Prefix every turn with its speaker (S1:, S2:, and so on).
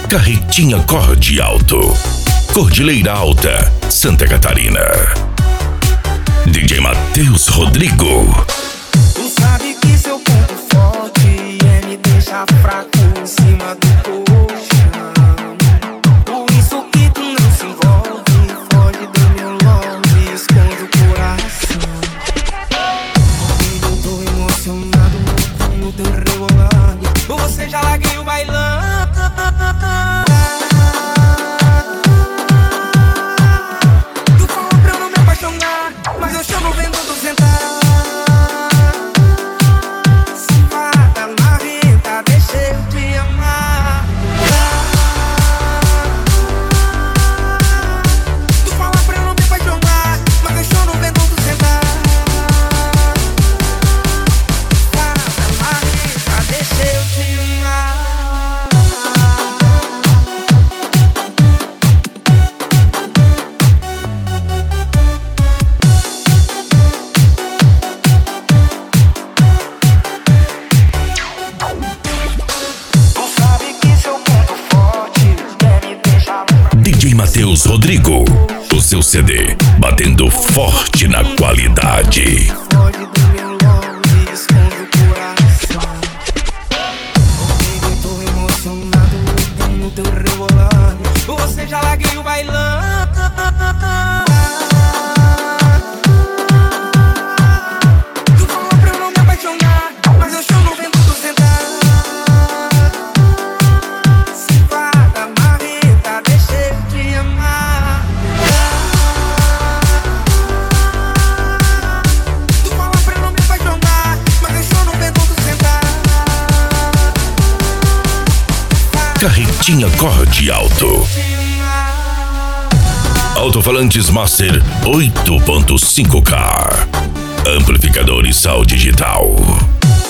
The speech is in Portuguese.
S1: Carretinha Corde Alto, Cordilheira Alta, Santa Catarina. DJ Matheus Rodrigo.
S2: Tu sabe que seu ponto forte é me deixar fraco em cima do colchão. Por isso que tu não se envolve, foge do meu love, esconde o coração. Eu tô emocionado no teu rebolando. Você já larguei o bailão. Tu falou pra eu não me apaixonar, mas eu chamo vendo tu sentar. Safada, marrenta, deixa eu te amar. Tu fala pra eu não me apaixonar, mas eu choro vendo tu sentar. Safada, marrenta, deixa eu te amar.
S1: DJ Matheus Rodrigo, o seu CD batendo forte na qualidade.
S2: Foge do meu love, esconde o coração. Eu tô emocionado no teu rebolando. Você já larguei o bailão. Tu falou pra eu não me apaixonar, mas eu chamo vendo tu sentar. Safada, marrenta, deixa eu te amar. Tu fala pra eu não me apaixonar, mas eu choro vendo tu sentar.
S1: Carretinha Corde Alto. Alto-falantes Master 8.5K. Amplificador e sal digital.